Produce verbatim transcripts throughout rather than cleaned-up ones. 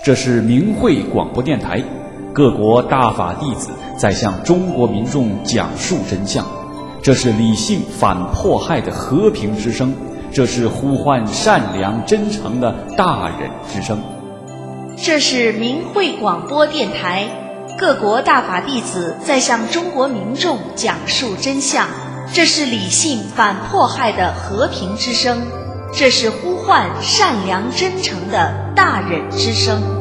这是明慧广播电台，各国大法弟子在向中国民众讲述真相。这是理性反迫害的和平之声，这是呼唤善良真诚的大忍之声。 这是明慧广播电台，各国大法弟子在向中国民众讲述真相。这是理性反迫害的和平之声，这是呼唤善良真诚的大忍之声。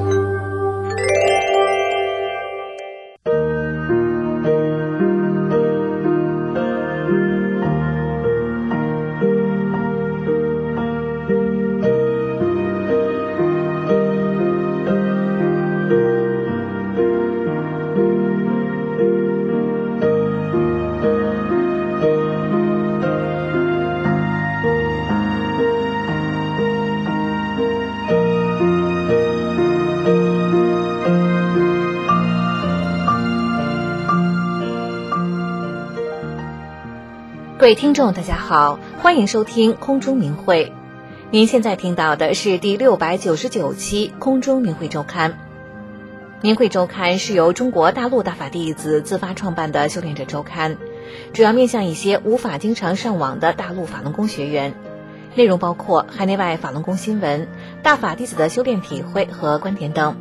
各位听众大家好，欢迎收听空中明慧。您现在听到的是第六百九十九期空中明慧周刊。明慧周刊是由中国大陆大法弟子自发创办的修炼者周刊，主要面向一些无法经常上网的大陆法轮功学员，内容包括海内外法轮功新闻、大法弟子的修炼体会和观点等。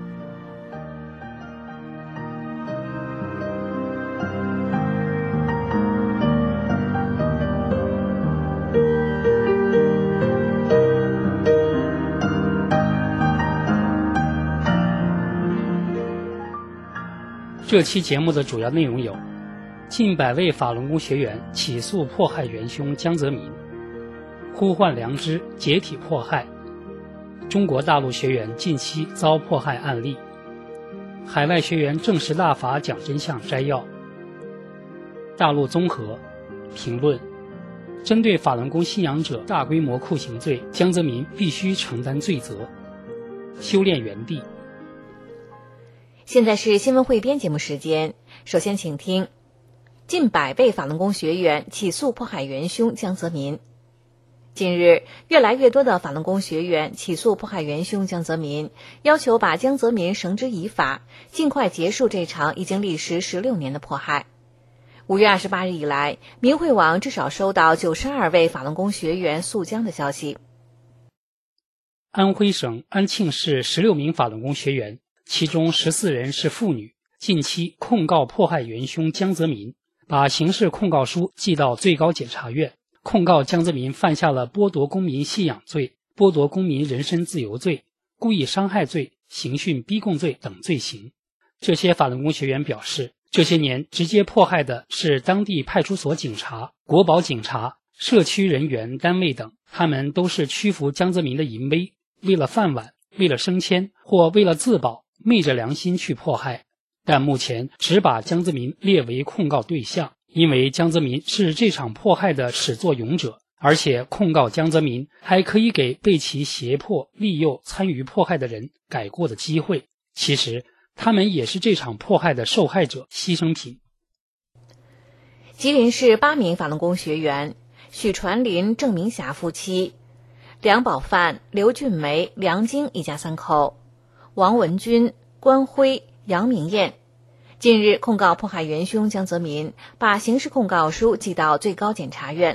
这期节目的主要内容有：近百位法轮功学员起诉迫害元凶江泽民，呼唤良知解体迫害，中国大陆学员近期遭迫害案例，海外学员证实大法讲真相摘要。大陆综合评论：针对法轮功信仰者大规模酷刑罪，江泽民必须承担罪责。修炼原地。 现在是新闻汇编节目时间，首先请听：近百位法轮功学员起诉迫害元凶江泽民。近日，越来越多的法轮功学员起诉迫害元凶江泽民，要求把江泽民绳之以法，尽快结束这场已经历时十六年的迫害。五月二十八日以来，明慧网至少收到九十二位法轮功学员诉江的消息。 安徽省安庆市十六名法轮功学员，其中十四人是妇女，近期控告迫害元凶江泽民，把刑事控告书寄到最高检察院，控告江泽民犯下了剥夺公民信仰罪、剥夺公民人身自由罪、故意伤害罪、刑讯逼供罪等罪行。这些法轮功学员表示，这些年直接迫害的是当地派出所警察、国保警察、社区人员单位等，他们都是屈服江泽民的淫威，为了饭碗、为了升迁或为了自保，昧着良心去迫害，但目前只把江泽民列为控告对象，因为江泽民是这场迫害的始作俑者，而且控告江泽民还可以给被其胁迫、利诱参与迫害的人改过的机会。其实，他们也是这场迫害的受害者、牺牲品。 吉林市八名法轮功学员许传林、郑明霞夫妻，梁宝范、刘俊梅、梁晶一家三口，王文军、关辉、杨明艳，近日控告迫害元凶江泽民，把刑事控告书寄到最高检察院。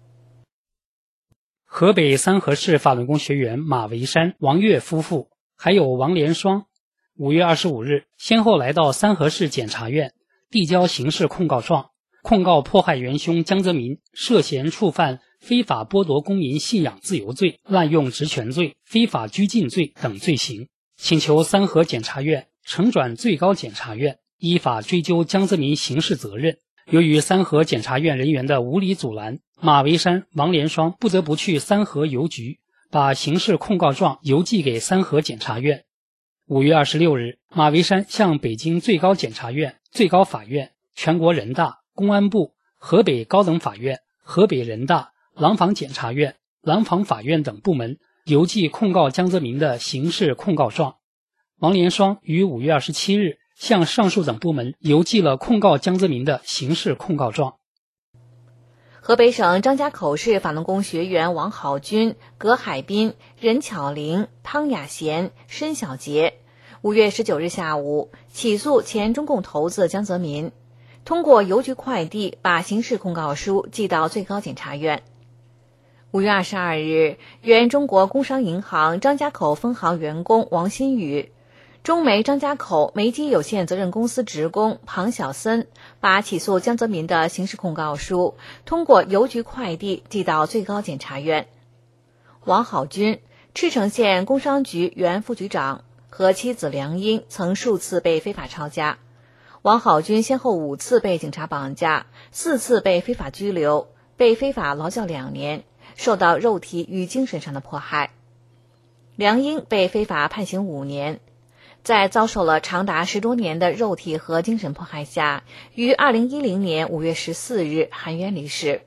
河北三河市法轮功学员马维山、王月夫妇还有王连双，五月二十五日先后来到三河市检察院递交刑事控告状，控告迫害元凶江泽民涉嫌触犯非法剥夺公民信仰自由罪、滥用职权罪、非法拘禁罪等罪行，请求三河检察院呈转最高检察院依法追究江泽民刑事责任。由于三河检察院人员的无理阻拦，马维山、王连双不得不去三河邮局把刑事控告状邮寄给三河检察院。五月二十六日，马维山向北京最高检察院、最高法院、全国人大、公安部、河北高等法院、河北人大、廊坊检察院、廊坊法院等部门邮寄控告江泽民的刑事控告状。王连双于五月二十七日向上述等部门邮寄了控告江泽民的刑事控告状。 河北省张家口市法轮功学员王好军、葛海滨、任巧玲、汤雅贤、申小杰五月十九日下午起诉前中共头子江泽民，通过邮局快递把刑事控告书寄到最高检察院。五月二十二日，原中国工商银行张家口分行员工王新宇、中煤张家口煤机有限责任公司职工庞小森把起诉江泽民的刑事控告书通过邮局快递寄到最高检察院。王好军，赤城县工商局原副局长，和妻子梁英曾数次被非法抄家。王好军先后五次被警察绑架，四次被非法拘留，被非法劳教两年，受到肉体与精神上的迫害。梁英被非法判刑五年，在遭受了长达十多年的肉体和精神迫害下，于二零一零年五月十四日含冤离世。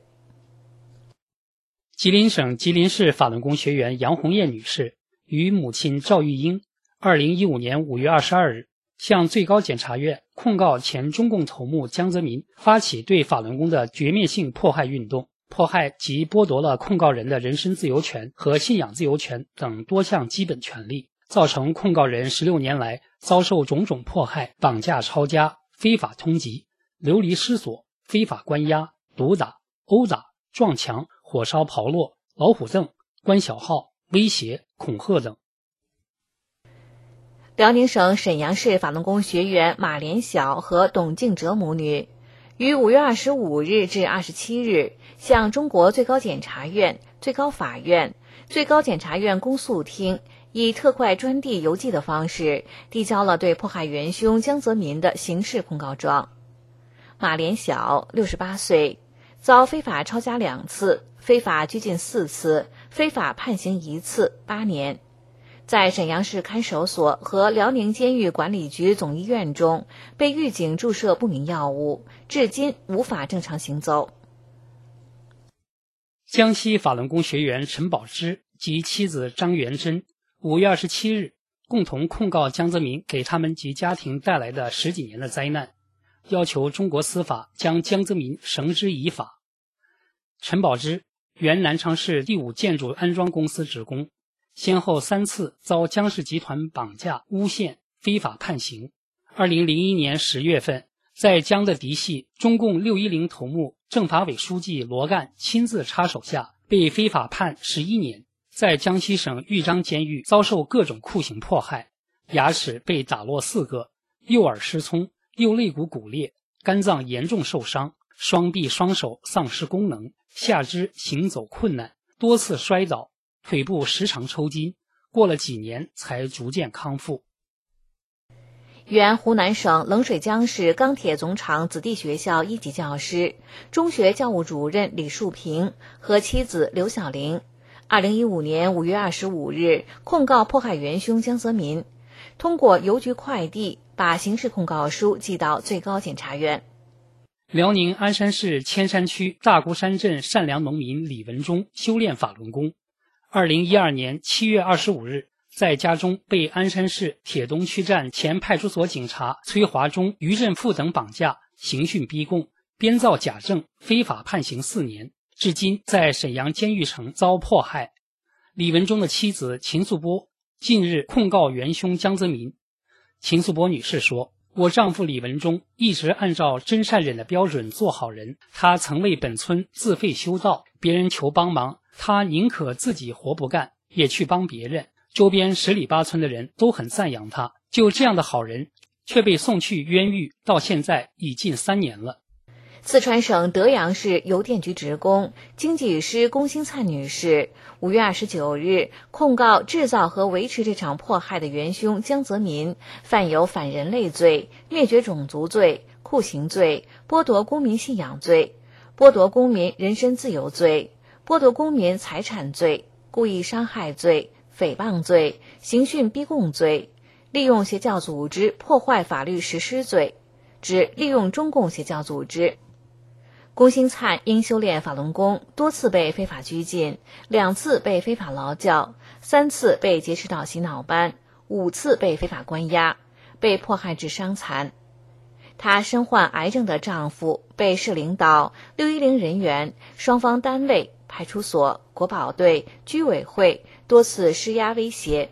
吉林省吉林市法轮功学员杨红艳女士与母亲赵玉英二零一五年五月二十二日向最高检察院控告前中共头目江泽民发起对法轮功的绝灭性迫害运动，迫害及剥夺了控告人的人身自由权和信仰自由权等多项基本权利，造成控告人十六年来遭受种种迫害、绑架抄家、非法通缉、流离失所、非法关押、毒打、殴打、撞墙、火烧刨落、老虎凳、关小号、威胁、恐吓等。 辽宁省沈阳市法轮功学员马连晓和董静哲母女于五月二十五日至二十七日向中国最高检察院、最高法院、最高检察院公诉厅以特快专递邮寄的方式递交了对迫害元凶江泽民的刑事控告状。马连晓六十八岁，遭非法抄家两次，非法拘禁四次，非法判刑一次，八年。在沈阳市看守所和辽宁监狱管理局总医院中被狱警注射不明药物，至今无法正常行走。 江西法轮功学员陈宝芝及妻子张元珍五月二十七日共同控告江泽民给他们及家庭带来的十几年的灾难，要求中国司法将江泽民绳之以法。陈宝芝原南昌市第五建筑安装公司职工，先后三次遭江氏集团绑架、诬陷、非法判刑。二零零一年十月份，在江的嫡系中共六一零头目政法委书记罗干亲自插手下，被非法判十一年，在江西省豫章监狱遭受各种酷刑迫害，牙齿被打落四个，右耳失聪，右肋骨骨裂，肝脏严重受伤，双臂双手丧失功能，下肢行走困难，多次摔倒，腿部时常抽筋，过了几年才逐渐康复。 原湖南省冷水江市钢铁总厂子弟学校一级教师、中学教务主任李树平和妻子刘小玲，二零一五年五月二十五日控告迫害元凶江泽民，通过邮局快递把刑事控告书寄到最高检察院。 辽宁鞍山市千山区大孤山镇善良农民李文忠修炼法轮功，二零一二年七月二十五日在家中被鞍山市铁东区站前派出所警察崔华忠、于振富等绑架，刑讯逼供，编造假证，非法判刑四年，至今在沈阳监狱城遭迫害。李文忠的妻子秦素波近日控告元凶江泽民。秦素波女士说，我丈夫李文忠一直按照真善忍的标准做好人，他曾为本村自费修道，别人求帮忙，他宁可自己活不干，也去帮别人。周边十里八村的人都很赞扬他，就这样的好人却被送去冤狱，到现在已近三年了。 四川省德阳市邮电局职工、经济师龚兴灿女士五月二十九日控告制造和维持这场迫害的元凶江泽民犯有反人类罪、灭绝种族罪、酷刑罪、剥夺公民信仰罪、剥夺公民人身自由罪、剥夺公民财产罪、故意伤害罪、诽谤罪、刑讯逼供罪、利用邪教组织破坏法律实施罪，指利用中共邪教组织。龚兴灿因修炼法轮功，多次被非法拘禁，两次被非法劳教，三次被劫持到洗脑班，五次被非法关押，被迫害致伤残。她身患癌症的丈夫被市领导、六一零人员、双方单位、派出所、国保队、居委会多次施压威胁，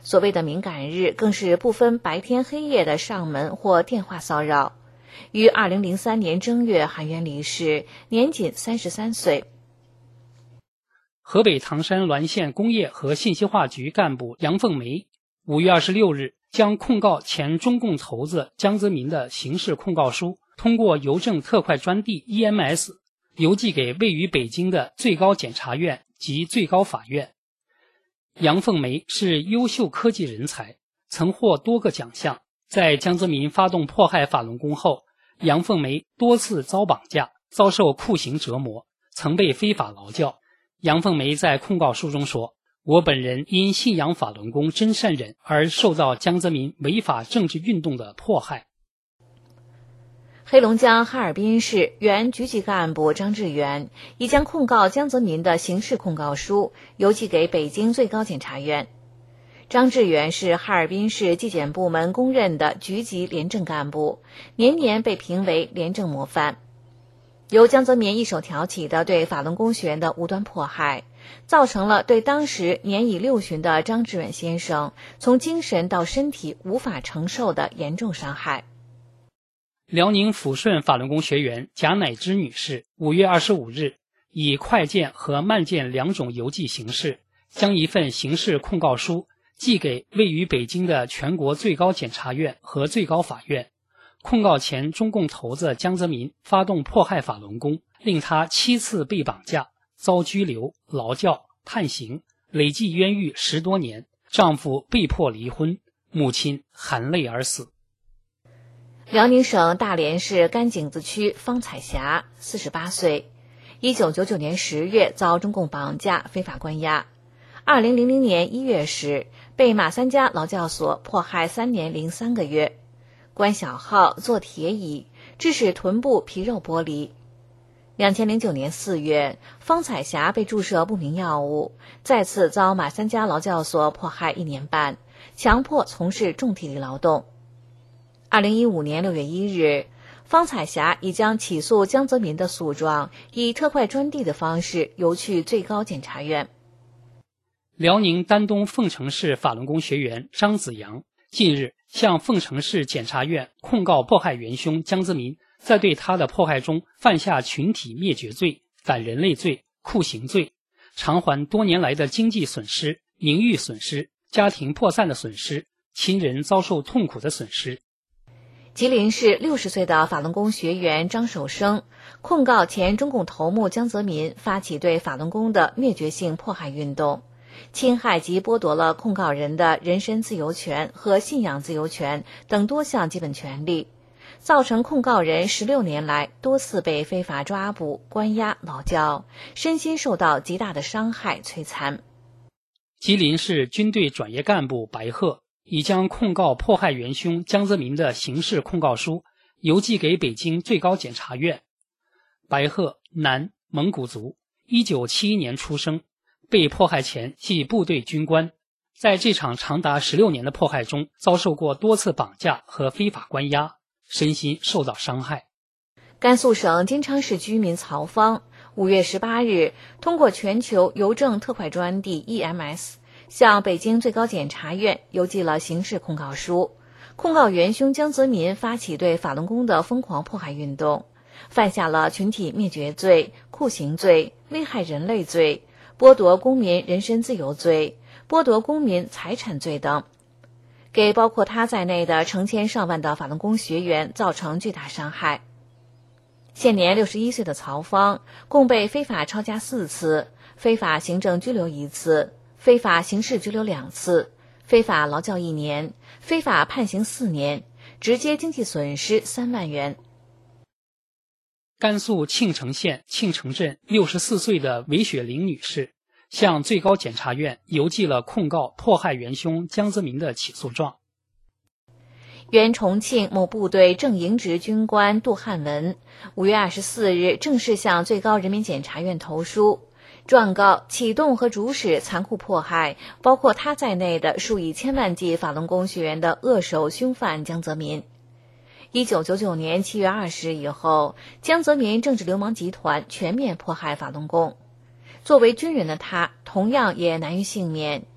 所谓的敏感日更是不分白天黑夜的上门或电话骚扰。于二零零三年正月含冤离世，年仅三十三岁。 河北唐山滦县工业和信息化局干部杨凤梅五月二十六日将控告前中共头子江泽民的刑事控告书通过邮政特快专递 E M S 邮寄给位于北京的最高检察院及最高法院。杨凤梅是优秀科技人才，曾获多个奖项。在江泽民发动迫害法轮功后，杨凤梅多次遭绑架，遭受酷刑折磨，曾被非法劳教。杨凤梅在控告书中说，我本人因信仰法轮功真善忍而受到江泽民违法政治运动的迫害。 黑龙江哈尔滨市原局级干部张志远已将控告江泽民的刑事控告书邮寄给北京最高检察院。张志远是哈尔滨市纪检部门公认的局级廉政干部，年年被评为廉政模范。由江泽民一手挑起的对法轮功学员的无端迫害，造成了对当时年已六旬的张志远先生从精神到身体无法承受的严重伤害。 辽宁抚顺法轮功学员贾乃芝女士五月二十五日以快件和慢件两种邮寄形式，将一份刑事控告书寄给位于北京的全国最高检察院和最高法院，控告前中共头子江泽民发动迫害法轮功，令他七次被绑架，遭拘留、劳教、判刑，累计冤狱十多年，丈夫被迫离婚，母亲含泪而死。 辽宁省大连市甘井子区方彩霞四十八岁，一九九九年十月遭中共绑架非法关押，二零零零年一月时被马三家劳教所迫害三年零三个月，关小号，坐铁椅，致使臀部皮肉剥离。两千零九年四月，方彩霞被注射不明药物，再次遭马三家劳教所迫害一年半，强迫从事重体力劳动。二零一五年六月一日，方彩霞已将起诉江泽民的诉状以特快专递的方式邮去最高检察院。 辽宁丹东凤城市法轮功学员张子阳近日向凤城市检察院控告迫害元凶江泽民在对他的迫害中犯下群体灭绝罪、反人类罪、酷刑罪，偿还多年来的经济损失、名誉损失、家庭破散的损失、亲人遭受痛苦的损失。 吉林市六十岁的法轮功学员张守生控告前中共头目江泽民发起对法轮功的灭绝性迫害运动，侵害及剥夺了控告人的人身自由权和信仰自由权等多项基本权利，造成控告人十六年来多次被非法抓捕、关押、劳教，身心受到极大的伤害摧残。 吉林市军队转业干部白鹤已将控告迫害元凶江泽民的刑事控告书邮寄给北京最高检察院。白鹤，男，蒙古族，一九七一年出生，被迫害前系部队军官，在这场长达十六年的迫害中遭受过多次绑架和非法关押，身心受到伤害。 甘肃省金昌市居民曹芳五月十八日通过全球邮政特快专递 E M S向北京最高检察院邮寄了刑事控告书，控告元凶江泽民发起对法轮功的疯狂迫害运动，犯下了群体灭绝罪、酷刑罪、危害人类罪、剥夺公民人身自由罪、剥夺公民财产罪等，给包括他在内的成千上万的法轮功学员造成巨大伤害。现年六十一岁的曹芳共被非法抄家四次，非法行政拘留一次，非法刑事拘留两次，非法劳教一年，非法判刑四年，直接经济损失三万元。 甘肃庆城县庆城镇六十四岁的韦雪玲女士向最高检察院邮寄了控告迫害元凶江泽民的起诉状。 原重庆某部队正营职军官杜汉文五月二十四日正式向最高人民检察院投书，状告启动和主使残酷迫害包括他在内的数以千万计法轮功学员的恶手凶犯江泽民。一九九九年七月二十日以后，江泽民政治流氓集团全面迫害法轮功。作为军人的他，同样也难于幸免，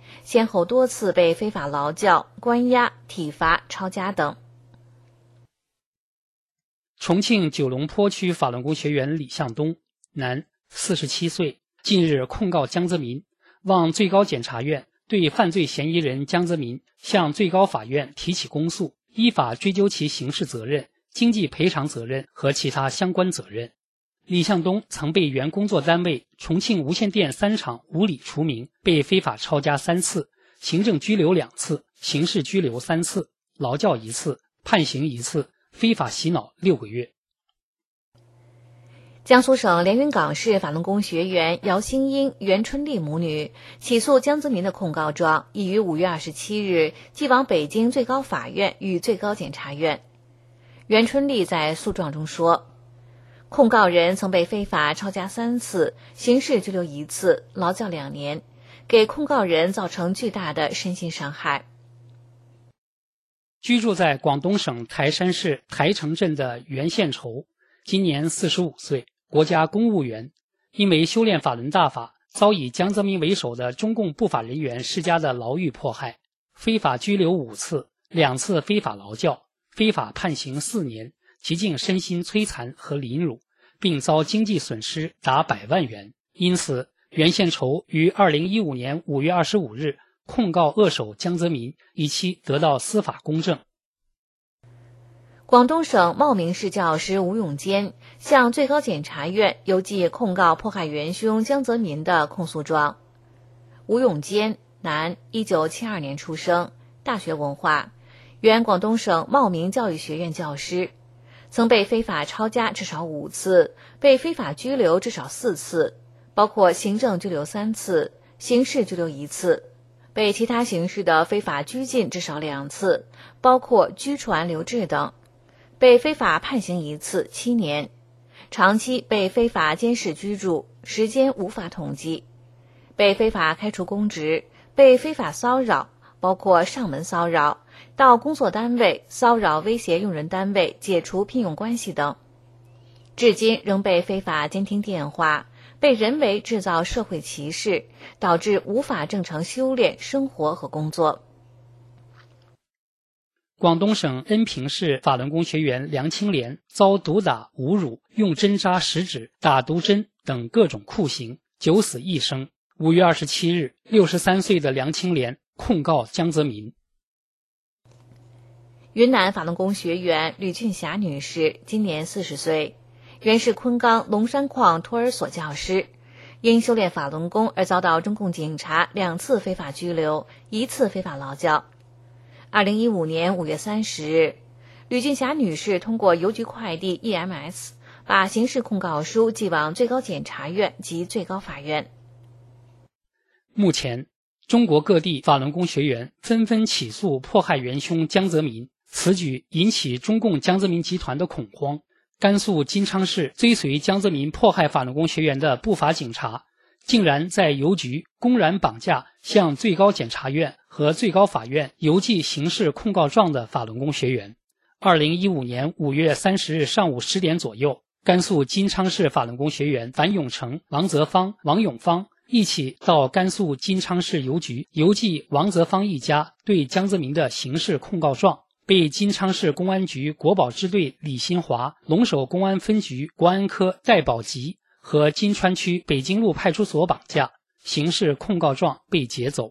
先后多次被非法劳教、关押、体罚、抄家等。 重庆九龙坡区法轮功学员李向东，男，四十七岁，近日控告江泽民，望最高检察院对犯罪嫌疑人江泽民向最高法院提起公诉，依法追究其刑事责任、经济赔偿责任和其他相关责任。李向东曾被原工作单位重庆无线电三厂无理除名，被非法抄家三次，行政拘留两次，刑事拘留三次，劳教一次，判刑一次，非法洗脑六个月。 江苏省连云港市法轮功学员姚新英、袁春丽母女起诉江泽民的控告状已于五月二十七日寄往北京最高法院与最高检察院。袁春丽在诉状中说，控告人曾被非法抄家三次，刑事拘留一次，劳教两年，给控告人造成巨大的身心伤害。 居住在广东省台山市台城镇的袁献筹，今年四十五岁，国家公务员，因为修炼法轮大法，遭以江泽民为首的中共不法人员施加的牢狱迫害，非法拘留五次，两次非法劳教，非法判刑四年，极尽身心摧残和凌辱，并遭经济损失达百万元。因此，袁献筹于二零一五年五月二十五日控告扼守江泽民，以期得到司法公正。 广东省茂名市教师吴永坚向最高检察院邮寄控告迫害元凶江泽民的控诉状。吴永坚，男，一九七二年出生，大学文化，原广东省茂名教育学院教师，曾被非法抄家至少五次，被非法拘留至少四次，包括行政拘留三次，刑事拘留一次，被其他形式的非法拘禁至少两次，包括拘传留置等，被非法判刑一次，七年，长期被非法监视居住，时间无法统计，被非法开除公职，被非法骚扰，包括上门骚扰、到工作单位骚扰威胁用人单位解除聘用关系等，至今仍被非法监听电话，被人为制造社会歧视，导致无法正常修炼生活和工作。 广东省恩平市法轮功学员梁青莲遭毒打、侮辱、用针扎食指、打毒针等各种酷刑，九死一生。五月二十七日，六十三岁的梁青莲控告江泽民。 云南法轮功学员吕俊霞女士今年四十岁，原是昆冈龙山矿托儿所教师，因修炼法轮功而遭到中共警察两次非法拘留，一次非法劳教。二零一五年五月三十日，吕俊霞女士通过邮局快递 E M S 把刑事控告书寄往最高检察院及最高法院。 目前，中国各地法轮功学员纷纷起诉迫害元凶江泽民，此举引起中共江泽民集团的恐慌。甘肃金昌市追随江泽民迫害法轮功学员的不法警察，竟然在邮局公然绑架向最高检察院和最高法院邮寄刑事控告状的法轮功学员。二零一五年五月三十日上午十点左右，甘肃金昌市法轮功学员樊永成、王泽芳、王永芳一起到甘肃金昌市邮局邮寄王泽芳一家对江泽民的刑事控告状，被金昌市公安局国保支队李新华、龙首公安分局国安科戴宝吉和金川区北京路派出所绑架，刑事控告状被劫走。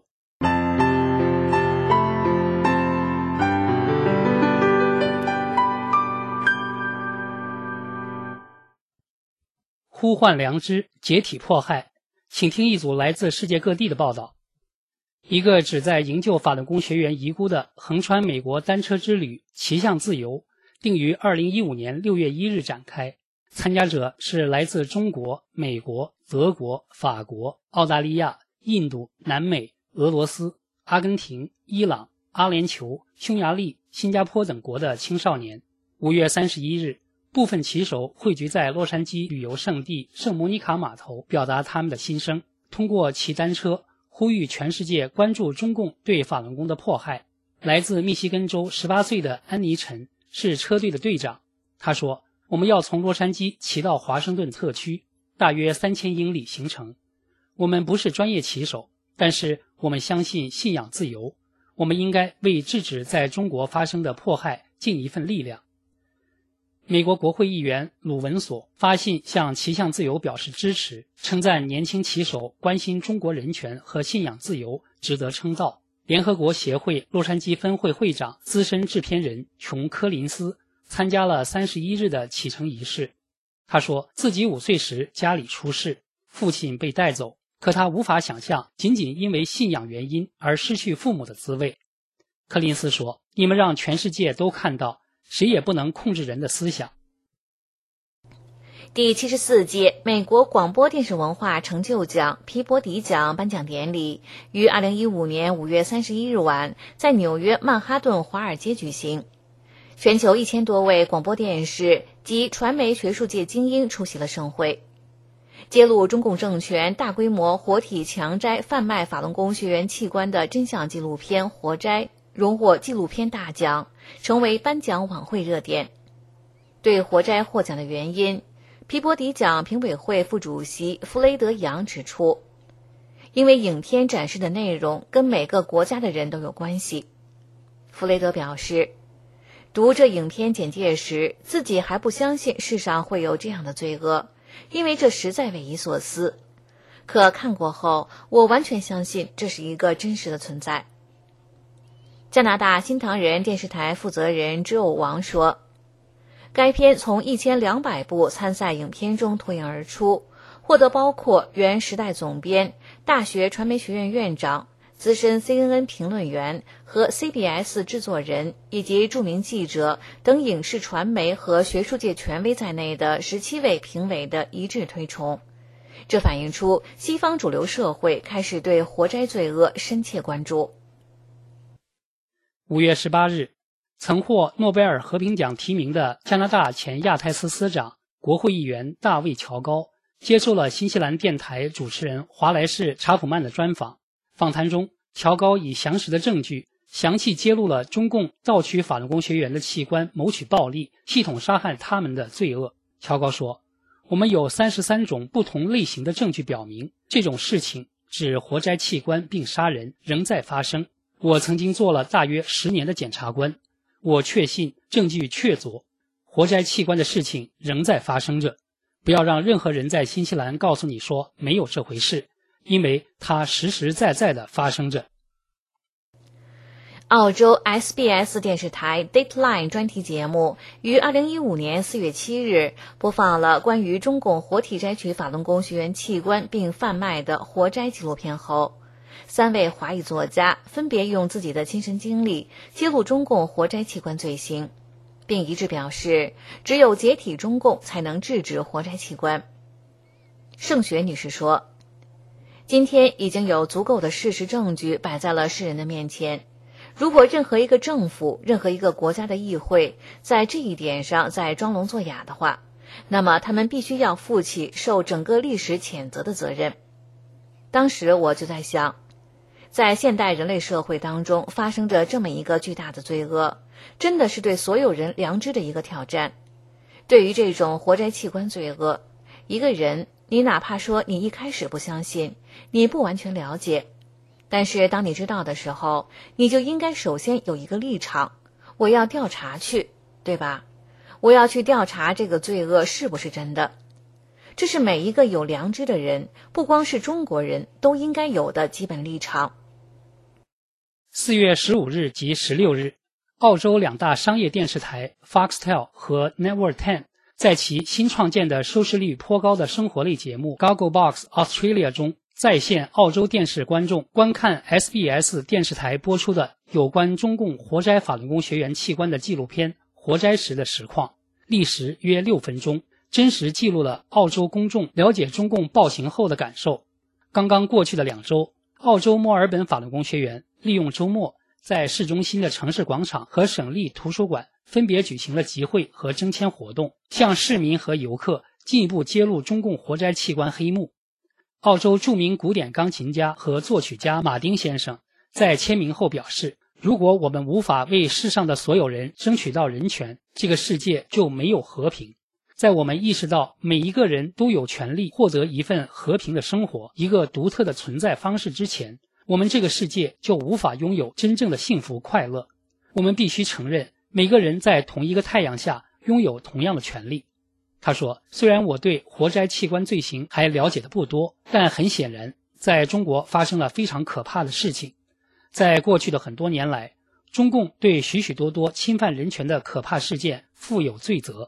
呼唤良知，解体迫害，请听一组来自世界各地的报道。一个旨在营救法轮功学员遗孤的横穿美国单车之旅骑向自由，定于二零一五年六月一日展开。参加者是来自中国、美国、德国、法国、澳大利亚、印度、南美、俄罗斯、阿根廷、伊朗、阿联酋、匈牙利、新加坡等国的青少年。五月三十一日，部分骑手汇聚在洛杉矶旅游胜地圣莫妮卡码头，表达他们的心声，通过骑单车呼吁全世界关注中共对法轮功的迫害。来自密西根州十八岁的安妮陈是车队的队长，他说，我们要从洛杉矶骑到华盛顿特区，大约三千英里行程。我们不是专业骑手， 但是我们相信信仰自由，我们应该为制止在中国发生的迫害尽一份力量。美国国会议员鲁文索发信向骑象自由表示支持，称赞年轻骑手关心中国人权和信仰自由，值得称道。联合国协会洛杉矶分会会长、资深制片人琼·柯林斯参加了三十一日的启程仪式。他说，自己五岁时家里出事，父亲被带走，可他无法想象仅仅因为信仰原因而失去父母的滋味。柯林斯说，你们让全世界都看到，谁也不能控制人的思想。 第七十四届美国广播电视文化成就奖皮博迪奖颁奖典礼于二零一五年五月三十一日晚在纽约曼哈顿华尔街举行。全球一千多位广播电视及传媒学术界精英出席了盛会。揭露中共政权大规模活体强摘贩卖法轮功学员器官的真相纪录片《活摘》荣获纪录片大奖，成为颁奖晚会热点。对《活摘》获奖的原因，皮博迪奖评委会副主席弗雷德·杨指出，因为影片展示的内容跟每个国家的人都有关系。弗雷德表示，读这影片简介时，自己还不相信世上会有这样的罪恶，因为这实在匪夷所思。可看过后，我完全相信这是一个真实的存在。加拿大新唐人电视台负责人知偶王说，该片从一千两百部参赛影片中脱颖而出，获得包括原时代总编、大学传媒学院院长、资深 C N N 评论员和 C B S 制作人以及著名记者等影视传媒和学术界权威在内的十七位评委的一致推崇。这反映出西方主流社会开始对活摘罪恶深切关注。 五月十八日，曾获诺贝尔和平奖提名的加拿大前亚太司司长、国会议员大卫·乔高接受了新西兰电台主持人华莱士·查普曼的专访。访谈中，乔高以详实的证据详细揭露了中共盗取法轮功学员的器官，谋取暴利，系统杀害他们的罪恶。乔高说，我们有三十三种不同类型的证据表明，这种事情指活摘器官并杀人仍在发生。我曾经做了大约十年的检察官，我确信证据确凿，活摘器官的事情仍在发生着。不要让任何人在新西兰告诉你说没有这回事，因为它实实在在地发生着。 澳洲 S B S 电视台 Dateline 专题节目于二零一五年四月七日播放了关于中共活体摘取法轮功学员器官并贩卖的活摘纪录片后，三位华裔作家分别用自己的亲身经历揭露中共活摘器官罪行，并一致表示，只有解体中共才能制止活摘器官。盛雪女士说，今天已经有足够的事实证据摆在了世人的面前，如果任何一个政府、任何一个国家的议会在这一点上再装聋作哑的话，那么他们必须要负起受整个历史谴责的责任。当时我就在想，在现代人类社会当中发生着这么一个巨大的罪恶，真的是对所有人良知的一个挑战。对于这种活摘器官罪恶，一个人，你哪怕说你一开始不相信，你不完全了解，但是当你知道的时候，你就应该首先有一个立场，我要调查去，对吧？我要去调查这个罪恶是不是真的。这是每一个有良知的人，不光是中国人，都应该有的基本立场。 四月十五日及十六日，澳洲两大商业电视台 Foxtel 和 Network ten 在其新创建的收视率颇高的生活类节目 Gogglebox Australia 中，在线澳洲电视观众观看 S B S 电视台播出的有关中共活摘法轮功学员器官的纪录片《活摘时的实况》，历时约六分钟，真实记录了澳洲公众了解中共暴行后的感受。刚刚过去的两周，澳洲墨尔本法轮功学员利用周末在市中心的城市广场和省立图书馆分别举行了集会和征签活动，向市民和游客进一步揭露中共活摘器官黑幕。澳洲著名古典钢琴家和作曲家马丁先生在签名后表示，如果我们无法为世上的所有人争取到人权，这个世界就没有和平。 在我们意识到每一个人都有权利获得一份和平的生活，一个独特的存在方式之前，我们这个世界就无法拥有真正的幸福快乐。我们必须承认，每个人在同一个太阳下拥有同样的权利。他说，虽然我对活摘器官罪行还了解的不多，但很显然，在中国发生了非常可怕的事情。在过去的很多年来，中共对许许多多侵犯人权的可怕事件负有罪责。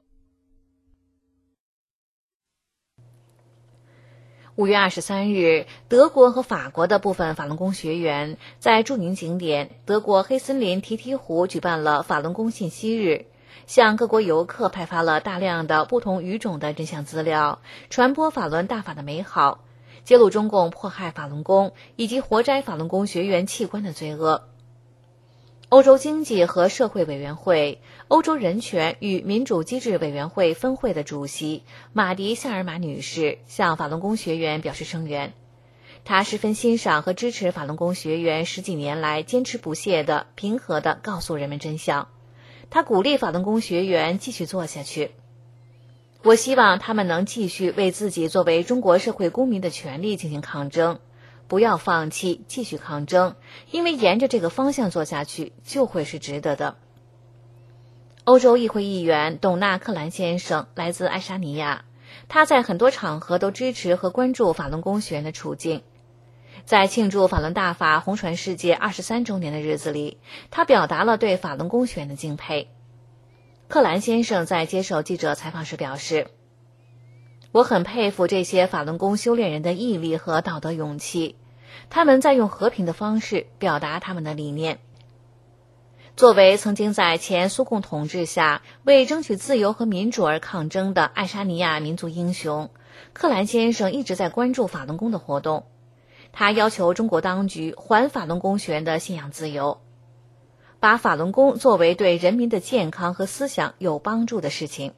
五月二十三日，德国和法国的部分法轮功学员在著名景点德国黑森林提提湖举办了法轮功信息日，向各国游客派发了大量的不同语种的真相资料，传播法轮大法的美好，揭露中共迫害法轮功以及活摘法轮功学员器官的罪恶。欧洲经济和社会委员会、欧洲人权与民主机制委员会分会的主席马迪夏尔玛女士向法轮功学员表示声援。她十分欣赏和支持法轮功学员十几年来坚持不懈地、平和地告诉人们真相。她鼓励法轮功学员继续做下去。我希望他们能继续为自己作为中国社会公民的权利进行抗争。不要放弃，继续抗争，因为沿着这个方向做下去就会是值得的。欧洲议会议员董纳克兰先生来自爱沙尼亚，他在很多场合都支持和关注法轮功学员的处境。在庆祝法轮大法红传世界二十三周年的日子里，他表达了对法轮功学员的敬佩。克兰先生在接受记者采访时表示，我很佩服这些法轮功修炼人的毅力和道德勇气，他们在用和平的方式表达他们的理念。作为曾经在前苏共统治下为争取自由和民主而抗争的爱沙尼亚民族英雄，克兰先生一直在关注法轮功的活动。他要求中国当局还法轮功学员的信仰自由，把法轮功作为对人民的健康和思想有帮助的事情。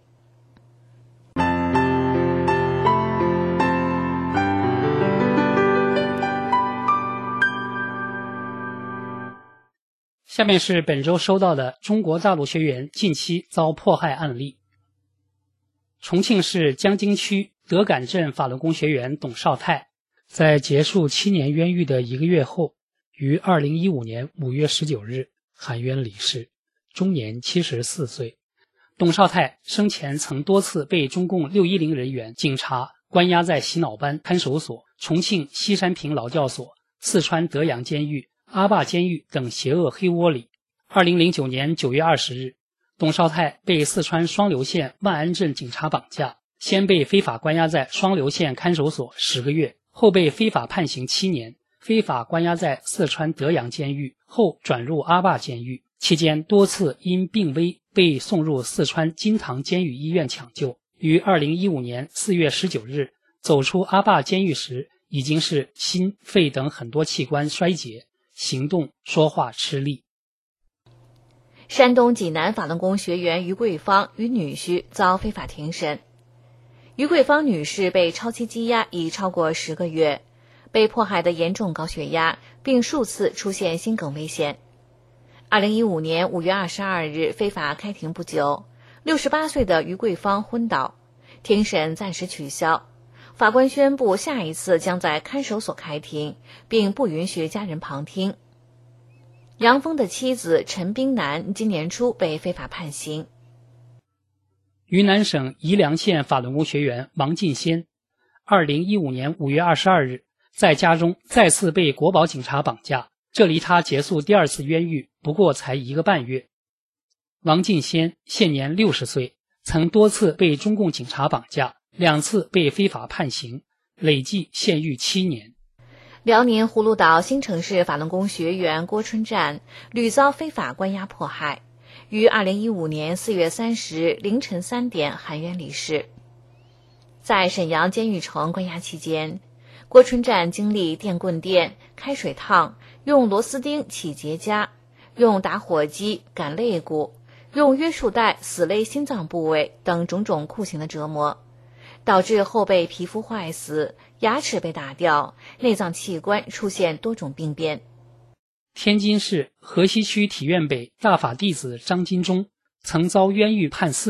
下面是本周收到的中国大陆学员近期遭迫害案例。重庆市江津区德感镇法轮功学员董少泰，在结束七年冤狱的一个月后，于二零一五年五月十九日含冤离世，终年七十四岁。董少泰生前曾多次被中共六一零人员、警察关押在洗脑班看守所、重庆西山坪劳教所、四川德阳监狱、阿坝监狱等邪恶黑窝里。二零零九年九月二十日，董少泰被四川双流县万安镇警察绑架，先被非法关押在双流县看守所十个月，后被非法判刑七年，非法关押在四川德阳监狱，后转入阿坝监狱。期间多次因病危被送入四川金堂监狱医院抢救。于二零一五年四月十九日走出阿坝监狱时，已经是心、肺等很多器官衰竭，行动、说话吃力。 山东济南法轮功学员于桂芳与女婿遭非法庭审。于桂芳女士被超期羁押已超过十个月，被迫害的严重高血压，并数次出现心梗危险。二零一五年五月二十二日非法开庭不久，六十八岁的于桂芳昏倒，庭审暂时取消。法官宣布下一次将在看守所开庭，并不允许家人旁听。杨峰的妻子陈冰南今年初被非法判刑。 云南省宜良县法轮功学员王进先，二零一五年五月二十二日在家中再次被国保警察绑架，这离他结束第二次冤狱不过才一个半月。王进先现年六十岁，曾多次被中共警察绑架，两次被非法判刑，累计限狱七年。 辽宁葫芦岛新城市法轮功学员郭春战屡遭非法关押迫害，于二零一五年四月三十日凌晨三点含冤离世。在沈阳监狱城关押期间，郭春战经历电棍电、开水烫、用螺丝钉起结痂、用打火机赶肋骨、用约束带死勒心脏部位等种种酷刑的折磨，导致后背皮肤坏死，牙齿被打掉，内脏器官出现多种病变。 天津市河西区体院北大法弟子张金忠曾遭冤狱判四年，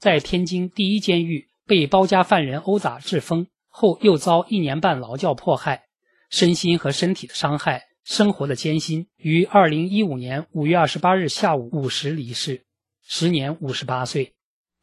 在天津第一监狱被包夹犯人殴打致疯，后又遭一年半劳教迫害，身心和身体的伤害，生活的艰辛，于二零一五年五月二十八日下午五时离世，时年五十八岁。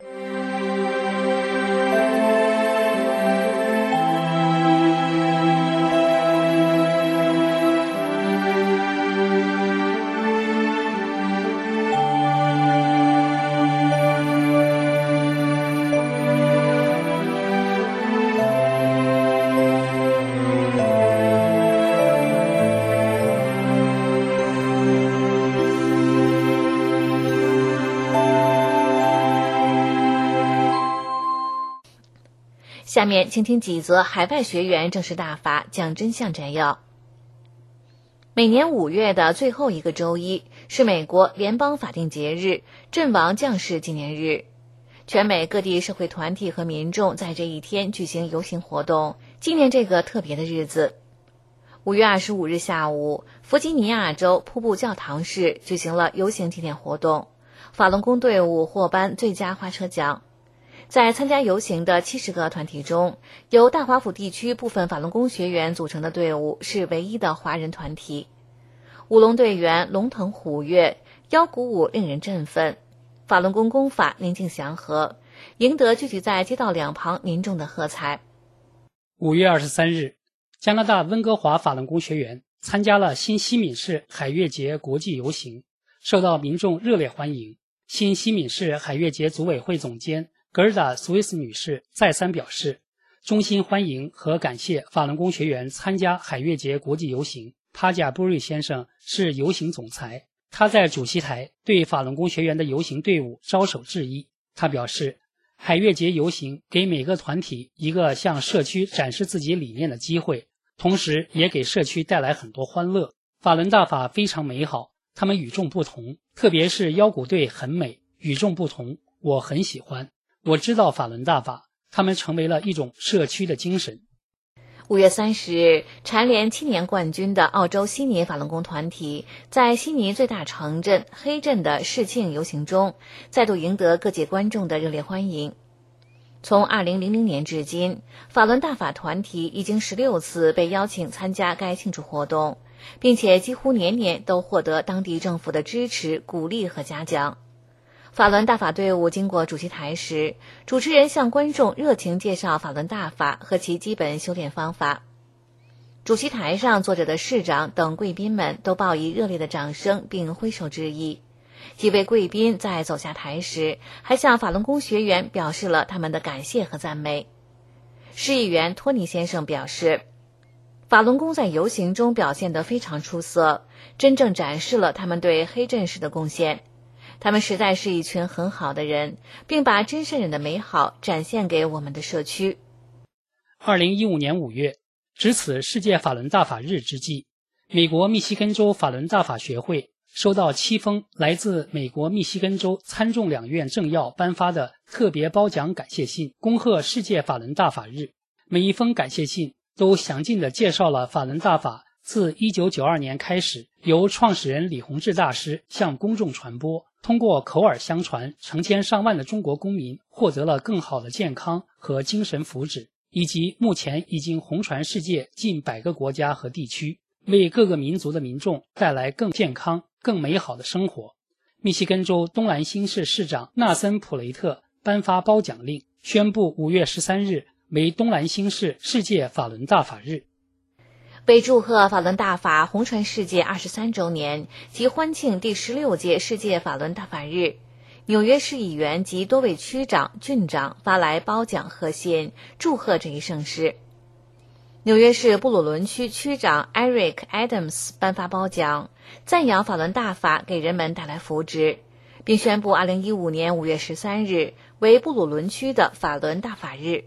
下面请听几则海外学员正式大法讲真相摘要。每年五月的最后一个周一是美国联邦法定节日阵亡将士纪念日，全美各地社会团体和民众在这一天举行游行活动，纪念这个特别的日子。五月二十五日下午，弗吉尼亚州瀑布教堂市举行了游行纪念活动，法轮功队伍获颁最佳花车奖。在参加游行的七十个团体中，由大华府地区部分法轮功学员组成的队伍是唯一的华人团体。舞龙队员龙腾虎跃，腰鼓舞令人振奋，法轮功功法宁静祥和，赢得聚集在街道两旁民众的喝彩。 五月二十三日，加拿大温哥华法轮功学员参加了新西敏市海月节国际游行，受到民众热烈欢迎。新西敏市海月节组委会总监格尔达·苏维斯女士再三表示，衷心欢迎和感谢法轮功学员参加海月节国际游行。帕贾布瑞先生是游行总裁，他在主席台对法轮功学员的游行队伍招手致意。他表示，海月节游行给每个团体一个向社区展示自己理念的机会，同时也给社区带来很多欢乐。法轮大法非常美好，他们与众不同，特别是腰鼓队很美，与众不同，我很喜欢。我知道法轮大法，他们成为了一种社区的精神。 五月三十日，蝉联七年冠军的澳洲悉尼法轮功团体在悉尼最大城镇黑镇的世庆游行中，再度赢得各界观众的热烈欢迎。从二零零零年至今，法轮大法团体已经十六次被邀请参加该庆祝活动，并且几乎年年都获得当地政府的支持、鼓励和嘉奖。法轮大法队伍经过主席台时，主持人向观众热情介绍法轮大法和其基本修炼方法。主席台上坐着的市长等贵宾们都报以热烈的掌声并挥手致意。几位贵宾在走下台时，还向法轮功学员表示了他们的感谢和赞美。市议员托尼先生表示，法轮功在游行中表现得非常出色，真正展示了他们对黑镇市的贡献。他们实在是一群很好的人，并把真善忍的美好展现给我们的社区。 二零一五年五月，值此世界法轮大法日之际，美国密西根州法轮大法学会收到七封来自美国密西根州参众两院政要颁发的特别褒奖感谢信，恭贺世界法轮大法日。每一封感谢信都详尽地介绍了法轮大法自一九九二年开始，由创始人李洪志大师向公众传播，通过口耳相传，成千上万的中国公民获得了更好的健康和精神福祉，以及目前已经红传世界近百个国家和地区，为各个民族的民众带来更健康、更美好的生活。密西根州东兰辛市市长纳森普雷特颁发褒奖令，宣布五月十三日为东兰辛市世界法轮大法日。 为祝贺法轮大法红传世界二十三周年及欢庆第十六届世界法轮大法日，纽约市议员及多位区长、郡长发来褒奖贺信，祝贺这一盛事。纽约市布鲁伦区区长 Eric Adams 颁发褒奖，赞扬法轮大法给人们带来福祉，并宣布二零一五年五月十三日为布鲁伦区的法轮大法日。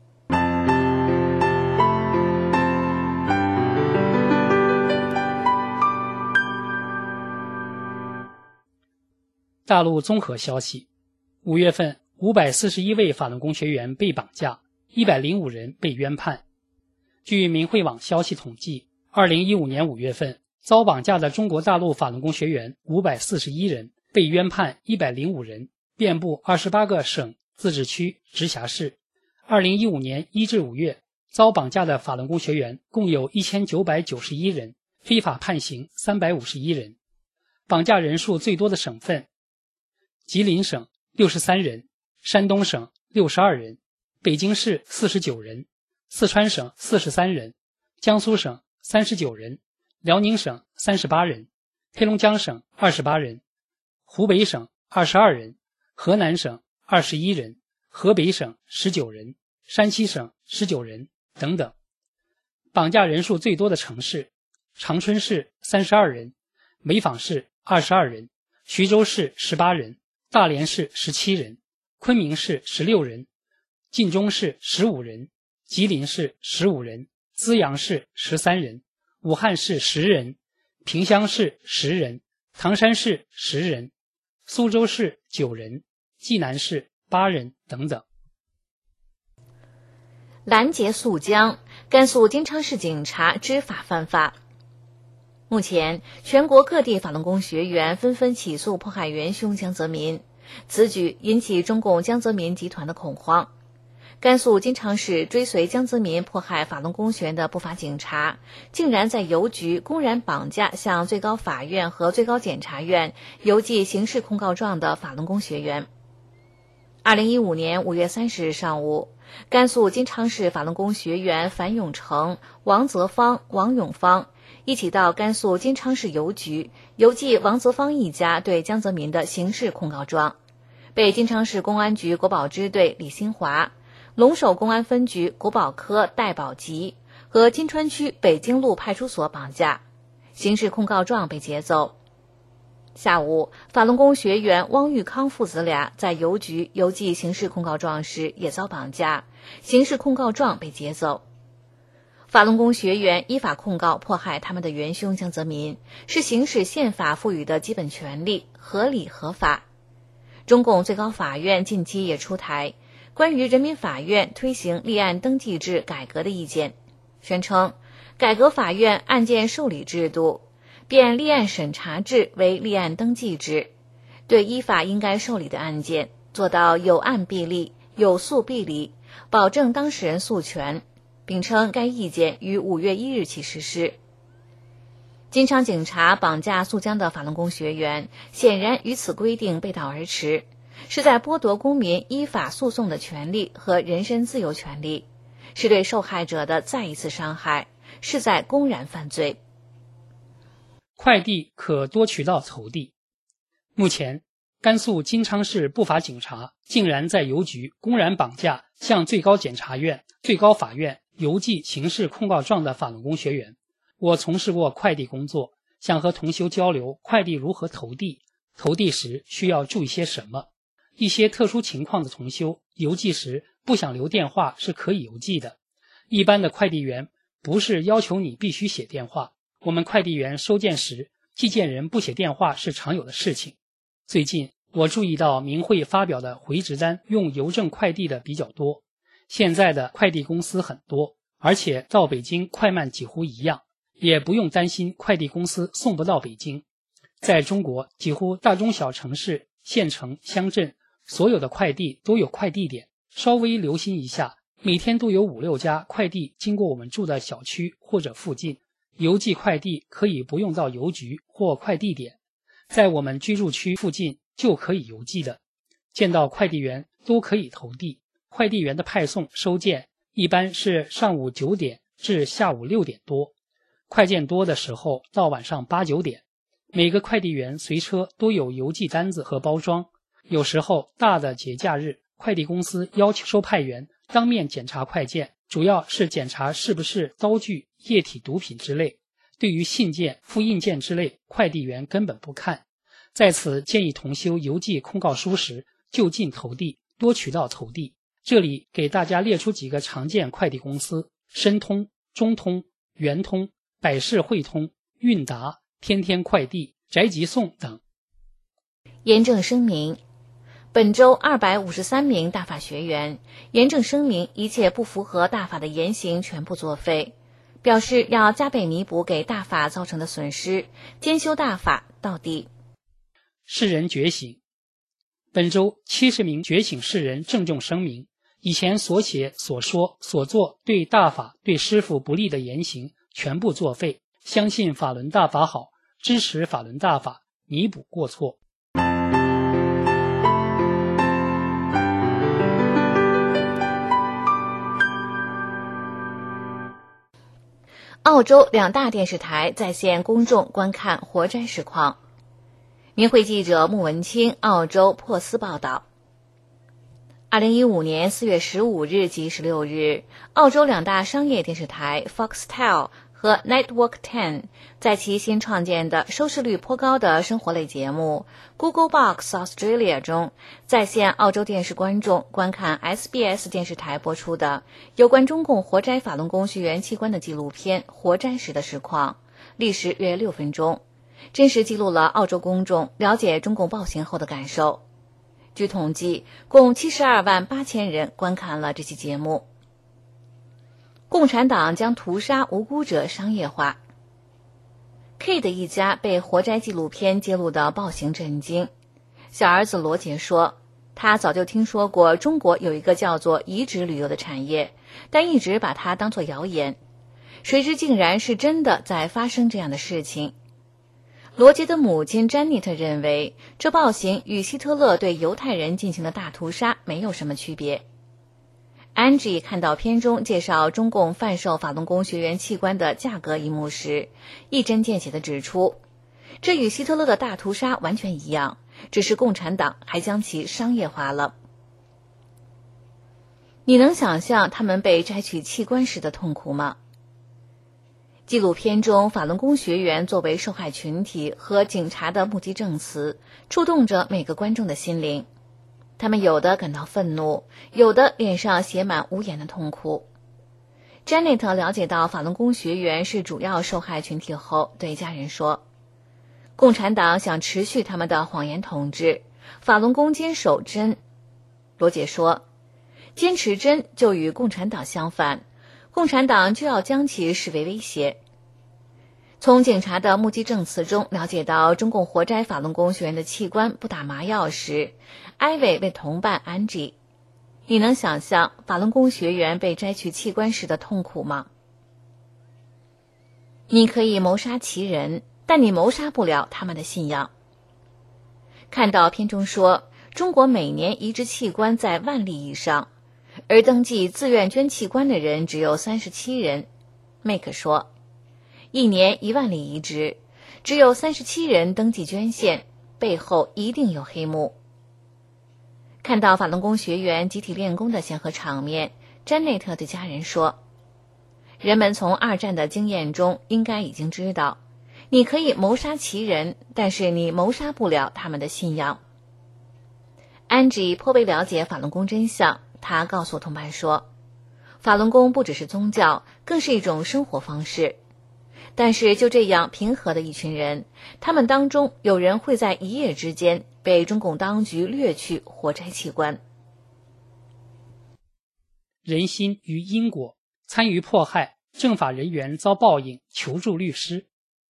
大陆综合消息，五月份五百四十一位法轮功学员被绑架，一百零五人被冤判。据明慧网消息统计，二零一五年五月份遭绑架的中国大陆法轮功学员五百四十一人，被冤判一百零五人，遍布二十八个省、 自治区、直辖市。二零一五年一至五月，遭绑架的法轮功学员共有一千九百九十一人，非法判刑三百五十一人。绑架人数最多的省份：吉林省六十三人，山东省六十二人，北京市四十九人，四川省四十三人，江苏省三十九人，辽宁省三十八人，黑龙江省二十八人，湖北省二十二人，河南省二十一人，河北省十九人，山西省十九人等等。绑架人数最多的城市：长春市三十二人，潍坊市二十二人，徐州市十八人，大连市十七人，昆明市十六人，晋中市十五人，吉林市十五人，资阳市十三人，武汉市十人，萍乡市十人，唐山市十人，苏州市九人，济南市八人等等。 拦截速江，甘肃金昌市警察知法犯法。目前，全国各地法轮功学员纷纷起诉迫害元凶江泽民，此举引起中共江泽民集团的恐慌。甘肃金昌市追随江泽民迫害法轮功学员的不法警察，竟然在邮局公然绑架向最高法院和最高检察院邮寄刑事控告状的法轮功学员。二零一五年五月三十日上午，甘肃金昌市法轮功学员樊永成、王泽芳、王永芳一起到甘肃金昌市邮局邮寄王泽芳一家对江泽民的刑事控告状，被金昌市公安局国保支队李新华、龙首公安分局国保科戴宝吉和金川区北京路派出所绑架，刑事控告状被劫走。下午，法轮功学员汪玉康父子俩在邮局邮寄刑事控告状时也遭绑架，刑事控告状被劫走。法轮功学员依法控告迫害他们的元凶江泽民，是行使宪法赋予的基本权利，合理合法。中共最高法院近期也出台关于人民法院推行立案登记制改革的意见，宣称改革法院案件受理制度，变立案审查制为立案登记制，对依法应该受理的案件做到有案必立，有诉必理，保证当事人诉权，并称该意见于五月一日起实施。金昌警察绑架肃江的法轮功学员，显然与此规定背道而驰，是在剥夺公民依法诉讼的权利和人身自由权利，是对受害者的再一次伤害，是在公然犯罪。 快递可多渠道投递。目前，甘肃金昌市不法警察竟然在邮局公然绑架向最高检察院、最高法院邮寄刑事控告状的法轮功学员。我从事过快递工作，想和同修交流快递如何投递，投递时需要注意些什么。一些特殊情况的同修邮寄时不想留电话是可以邮寄的。一般的快递员不是要求你必须写电话，我们快递员收件时寄件人不写电话是常有的事情。最近我注意到明慧发表的回执单用邮政快递的比较多，现在的快递公司很多，而且到北京快慢几乎一样，也不用担心快递公司送不到北京。在中国，几乎大中小城市、县城、乡镇，所有的快递都有快递点，稍微留心一下，每天都有五六家快递经过我们住的小区或者附近。邮寄快递可以不用到邮局或快递点，在我们居住区附近就可以邮寄的。见到快递员都可以投递。快递员的派送收件一般是上午九点至下午六点多，快件多的时候到晚上八九点。每个快递员随车都有邮寄单子和包装，有时候大的节假日，快递公司要求收派员当面检查快件，主要是检查是不是刀具、液体毒品之类。对于信件、复印件之类，快递员根本不看。在此建议同修邮寄控告书时就近投递，多渠道投递。这里给大家列出几个常见快递公司：申通、中通、圆通、百世汇通、韵达、天天快递、宅急送等。 严正声明，本周二百五十三名大法学员严正声明一切不符合大法的言行全部作废，表示要加倍弥补给大法造成的损失，兼修大法到底。 世人觉醒。 本周七十名觉醒世人郑重声明，以前所写所说所做对大法对师父不利的言行全部作废，相信法轮大法好，支持法轮大法，弥补过错。 澳洲两大电视台在线公众观看活摘实况。明慧记者穆文清澳洲珀斯报道。二零一五年四月十五日及十六日，澳洲两大商业电视台 Foxtel 和 Network 十在其新创建的收视率颇高的生活类节目 Google Box Australia 中，在线澳洲电视观众观看 S B S 电视台播出的有关中共活摘法轮功学员器官的纪录片活摘时的实况，历时约六分钟，真实记录了澳洲公众了解中共暴行后的感受。据统计，共七十二万八千人观看了这期节目。共产党将屠杀无辜者商业化。K 的一家被活摘纪录片揭露的暴行震惊。小儿子罗杰说，他早就听说过中国有一个叫做移植旅游的产业，但一直把它当作谣言，谁知竟然是真的在发生这样的事情。罗杰的母亲詹妮特认为，这暴行与希特勒对犹太人进行的大屠杀没有什么区别。安吉看到片中介绍中共贩售法轮功学员器官的价格一幕时，一针见血地指出，这与希特勒的大屠杀完全一样，只是共产党还将其商业化了。你能想象他们被摘取器官时的痛苦吗？纪录片中法轮功学员作为受害群体和警察的目击证词，触动着每个观众的心灵。他们有的感到愤怒，有的脸上写满无言的痛苦。Janet 了解到法轮功学员是主要受害群体后，对家人说，共产党想持续他们的谎言统治，法轮功坚守真。罗姐说，坚持真就与共产党相反，共产党就要将其视为威胁。从警察的目击证词中了解到，中共活摘法轮功学员的器官不打麻药时，艾薇为同伴安吉。你能想象法轮功学员被摘取器官时的痛苦吗？你可以谋杀其人，但你谋杀不了他们的信仰。看到片中说，中国每年移植器官在万例以上，而登记自愿捐器官的人只有三十七人。Make 说，一年一万例移植，只有三十七人登记捐献，背后一定有黑幕。看到法轮功学员集体练功的祥和场面，詹内特对家人说，人们从二战的经验中应该已经知道，你可以谋杀其人，但是你谋杀不了他们的信仰。安吉颇为了解法轮功真相，他告诉同伴说，法轮功不只是宗教，更是一种生活方式。但是就这样平和的一群人，他们当中有人会在一夜之间被中共当局掠去活摘器官。 人心与因果，参与迫害，政法人员遭报应，求助律师。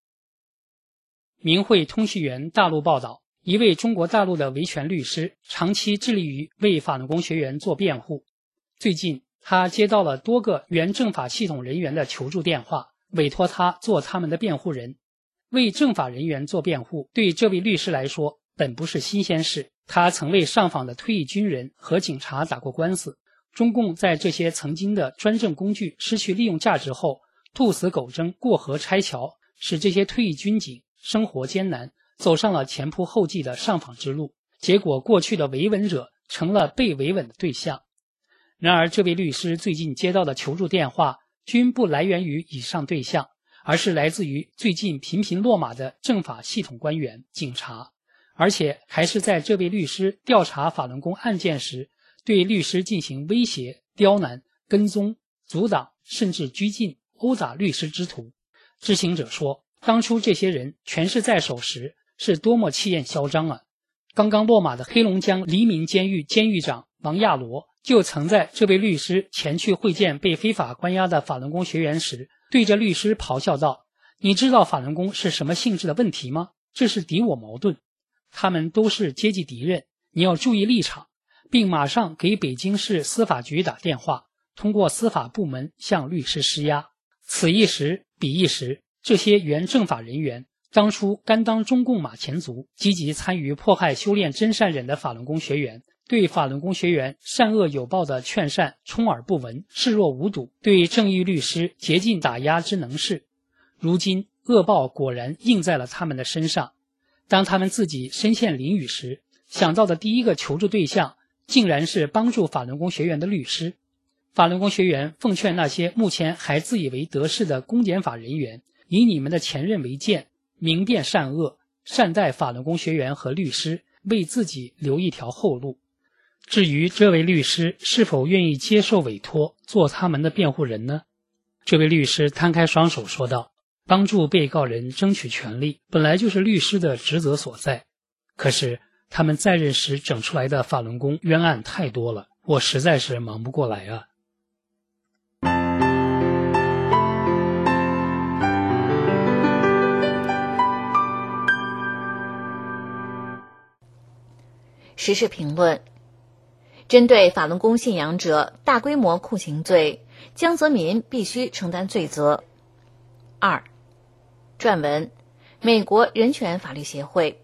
明慧通讯员大陆报道，一位中国大陆的维权律师长期致力于为法轮功学员做辩护。最近他接到了多个原政法系统人员的求助电话，委托他做他们的辩护人。为政法人员做辩护，对这位律师来说本不是新鲜事，他曾为上访的退役军人和警察打过官司。中共在这些曾经的专政工具失去利用价值后，兔死狗争，过河拆桥，使这些退役军警生活艰难，走上了前仆后继的上访之路。结果过去的维稳者成了被维稳的对象。然而这位律师最近接到的求助电话均不来源于以上对象，而是来自于最近频频落马的政法系统官员、警察，而且还是在这位律师调查法轮功案件时，对律师进行威胁、刁难、跟踪、阻挡，甚至拘禁、殴打律师之徒。知情者说，当初这些人权势在手时，是多么气焰嚣张啊！刚刚落马的黑龙江黎民监狱监狱长王亚罗就曾在这位律师前去会见被非法关押的法轮功学员时，对着律师咆哮道，你知道法轮功是什么性质的问题吗？这是敌我矛盾，他们都是阶级敌人， 你要注意立场，并马上给北京市司法局打电话，通过司法部门向律师施压。此一时彼一时，这些原政法人员当初甘当中共马前卒，积极参与迫害修炼真善忍的法轮功学员，对法轮功学员善恶有报的劝善充耳不闻，视若无睹，对正义律师竭尽打压之能事。如今恶报果然映在了他们的身上，当他们自己身陷囹圄时，想到的第一个求助对象竟然是帮助法轮功学员的律师。法轮功学员奉劝那些目前还自以为得势的公检法人员，以你们的前任为鉴，明辨善恶，善待法轮功学员和律师，为自己留一条后路。至于这位律师是否愿意接受委托，做他们的辩护人呢？这位律师摊开双手说道，帮助被告人争取权利本来就是律师的职责所在，可是他们在任时整出来的法轮功冤案太多了，我实在是忙不过来啊。 时事评论：针对法轮功信仰者大规模酷刑罪，江泽民必须承担罪责。二、撰文：美国人权法律协会。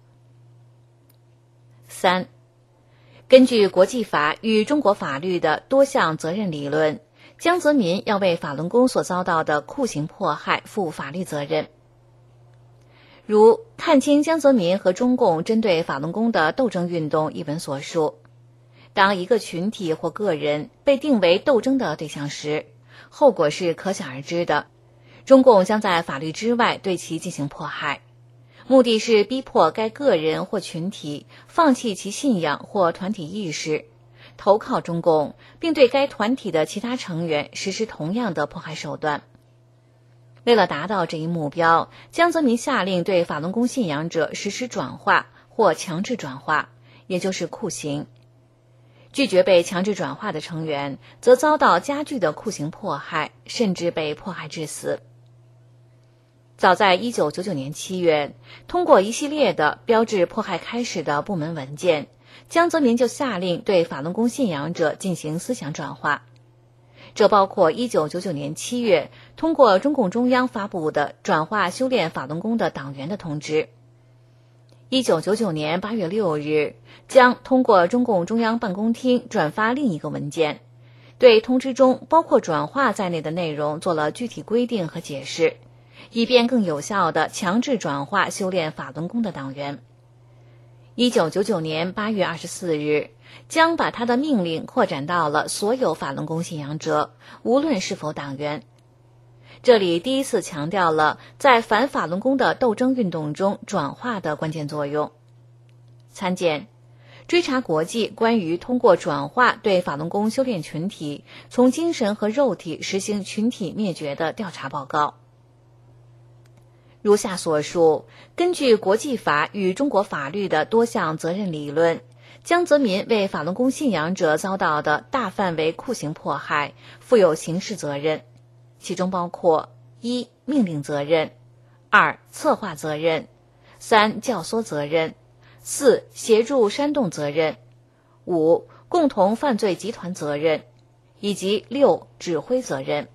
三、根据国际法与中国法律的多项责任理论，江泽民要为法轮功所遭到的酷刑迫害负法律责任。如《看清江泽民和中共针对法轮功的斗争运动》一文所述，当一个群体或个人被定为斗争的对象时，后果是可想而知的。中共将在法律之外对其进行迫害，目的是逼迫该个人或群体放弃其信仰或团体意识，投靠中共，并对该团体的其他成员实施同样的迫害手段。为了达到这一目标，江泽民下令对法轮功信仰者实施转化或强制转化，也就是酷刑。拒绝被强制转化的成员则遭到加剧的酷刑迫害，甚至被迫害致死。早在一九九九年七月，通过一系列的标志迫害开始的部门文件，江泽民就下令对法轮功信仰者进行思想转化。这包括一九九九年七月通过中共中央发布的转化修炼法轮功的党员的通知。一九九九年八月六日，将通过中共中央办公厅转发另一个文件，对通知中包括转化在内的内容做了具体规定和解释，以便更有效地强制转化修炼法轮功的党员。一九九九年八月二十四日，将把他的命令扩展到了所有法轮功信仰者，无论是否党员。这里第一次强调了在反法轮功的斗争运动中转化的关键作用。参见追查国际关于通过转化对法轮功修炼群体从精神和肉体实行群体灭绝的调查报告。如下所述，根据国际法与中国法律的多项责任理论，江泽民为法轮功信仰者遭到的大范围酷刑迫害负有刑事责任，其中包括一、命令责任；二、策划责任；三、教唆责任；四、协助煽动责任；五、共同犯罪集团责任；以及六、指挥责任。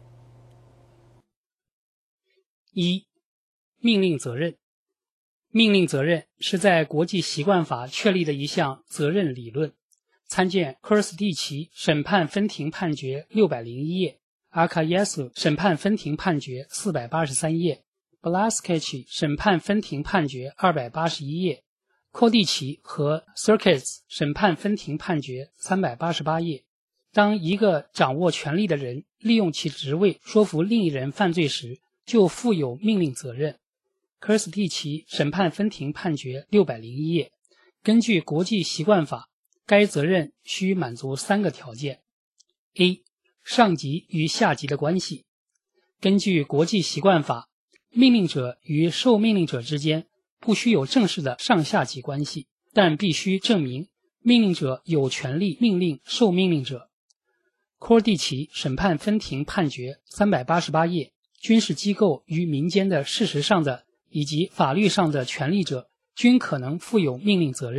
一、命令责任。命令责任是在国际习惯法确立的一项责任理论，参见科尔斯蒂奇审判分庭判决六百零一页，阿卡耶斯审判分庭判决四百八十三页，布拉斯凯奇审判分庭判决二百八十一页，寇蒂奇和 Circuits 审判分庭判决三百八十八页。当一个掌握权力的人利用其职位说服另一人犯罪时，就负有命令责任。科尔斯蒂奇审判分庭判决六百零一页。根据国际习惯法，该责任需满足三个条件。A. 上级与下级的关系。根据国际习惯法，命令者与受命令者之间不需有正式的上下级关系，但必须证明命令者有权利命令受命令者。科尔蒂奇审判分庭判决三百八十八页，军事机构与民间的事实上的以及法律上的权利者均可能负有命令责任。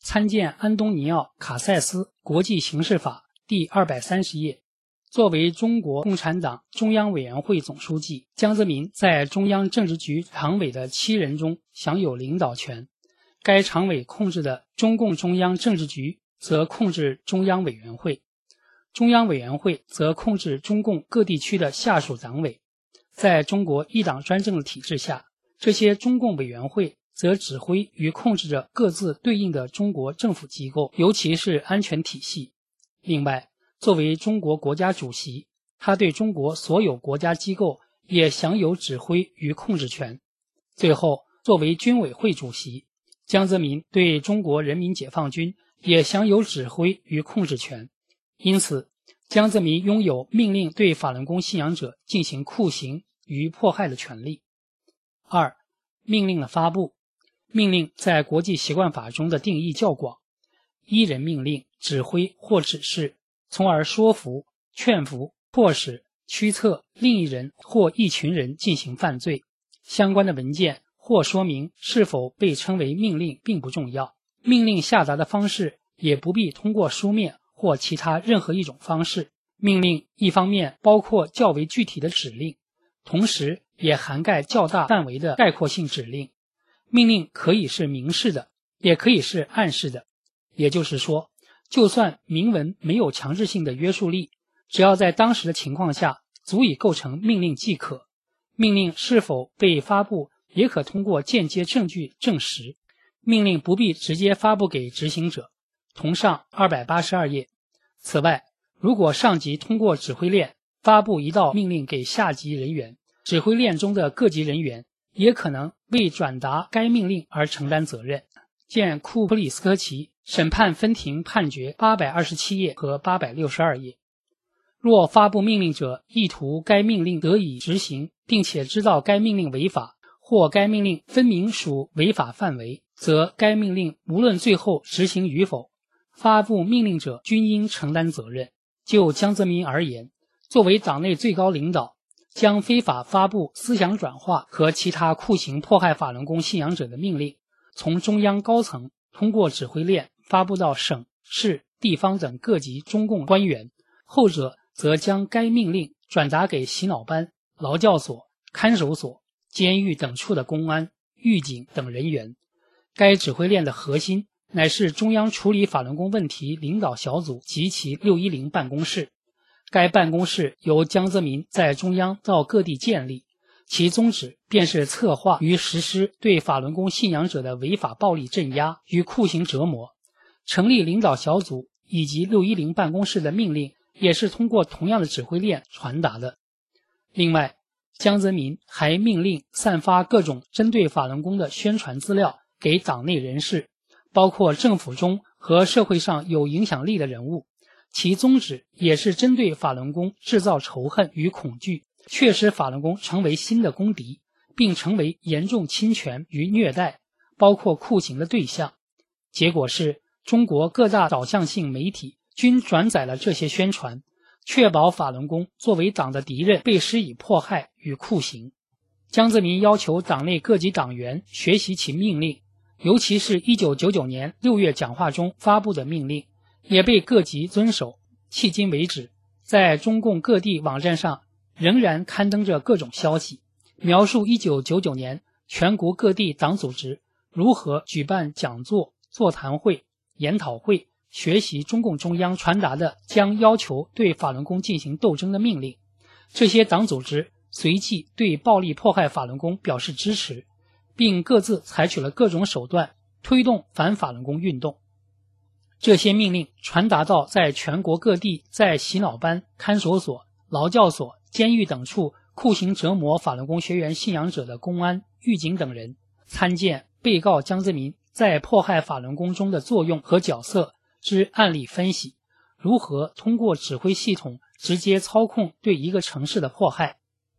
参见安东尼奥·卡塞斯国际刑事法第二百三十页。作为中国共产党中央委员会总书记，江泽民在中央政治局常委的七人中享有领导权。该常委控制的中共中央政治局则控制中央委员会，中央委员会则控制中共各地区的下属党委。在中国一党专政的体制下，这些中共委员会则指挥与控制着各自对应的中国政府机构，尤其是安全体系。另外，作为中国国家主席，他对中国所有国家机构也享有指挥与控制权。最后，作为军委会主席，江泽民对中国人民解放军也享有指挥与控制权。因此，江泽民拥有命令对法轮功信仰者进行酷刑与迫害的权利。二、命令的发布。命令在国际习惯法中的定义较广，依人命令、指挥或指示，从而说服、劝服、迫使、驱策另一人或一群人进行犯罪。相关的文件或说明是否被称为命令并不重要，命令下达的方式也不必通过书面或其他任何一种方式。命令一方面包括较为具体的指令，同时也涵盖较大范围的概括性指令。命令可以是明示的，也可以是暗示的，也就是说，就算明文没有强制性的约束力，只要在当时的情况下足以构成命令即可。命令是否被发布也可通过间接证据证实。命令不必直接发布给执行者，同上二百八十二页。此外，如果上级通过指挥链发布一道命令给下级人员，指挥链中的各级人员也可能为转达该命令而承担责任。见库普里斯科奇审判分庭判决八百二十七页和八百六十二页。若发布命令者意图该命令得以执行，并且知道该命令违法，或该命令分明属违法范围，则该命令无论最后执行与否，发布命令者均应承担责任。就江泽民而言，作为党内最高领导，将非法发布思想转化和其他酷刑迫害法轮功信仰者的命令，从中央高层通过指挥链发布到省、市、地方等各级中共官员，后者则将该命令转达给洗脑班、劳教所、看守所、监狱等处的公安、狱警等人员。该指挥链的核心乃是中央处理法轮功问题领导小组及其六一零办公室。该办公室由江泽民在中央到各地建立，其宗旨便是策划与实施对法轮功信仰者的违法暴力镇压与酷刑折磨。成立领导小组以及六一零办公室的命令也是通过同样的指挥链传达的。另外，江泽民还命令散发各种针对法轮功的宣传资料给党内人士，包括政府中和社会上有影响力的人物，其宗旨也是针对法轮功制造仇恨与恐惧，确使法轮功成为新的公敌，并成为严重侵权与虐待，包括酷刑的对象。结果是，中国各大导向性媒体均转载了这些宣传，确保法轮功作为党的敌人被施以迫害与酷刑。江泽民要求党内各级党员学习其命令，尤其是一九九九年六月讲话中发布的命令，也被各级遵守。迄今为止，在中共各地网站上仍然刊登着各种消息，描述一九九九年全国各地党组织如何举办讲座、座谈会、研讨会，学习中共中央传达的将要求对法轮功进行斗争的命令。这些党组织随即对暴力迫害法轮功表示支持，并各自采取了各种手段推动反法轮功运动。这些命令传达到在全国各地在洗脑班、看守所、劳教所、监狱等处酷刑折磨法轮功学员信仰者的公安、狱警等人。参见被告江泽民在迫害法轮功中的作用和角色之案例分析，如何通过指挥系统直接操控对一个城市的迫害。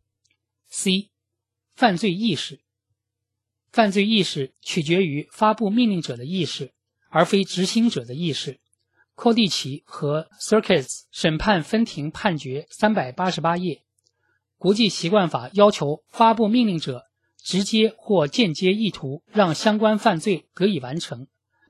C. 犯罪意识。犯罪意识取决于发布命令者的意识，而非执行者的意识。寇蒂奇和 Circus 审判分庭判决三百八十八页。国际习惯法要求发布命令者直接或间接意图让相关犯罪得以完成，